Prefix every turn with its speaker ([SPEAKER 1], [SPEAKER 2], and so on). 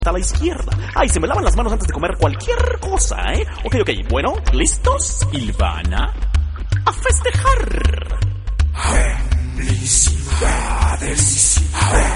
[SPEAKER 1] a la izquierda. Ay, se me lavan las manos antes de comer cualquier cosa, ¿eh? Ok, bueno, ¿listos? Ilvana, a festejar.
[SPEAKER 2] Felicidades.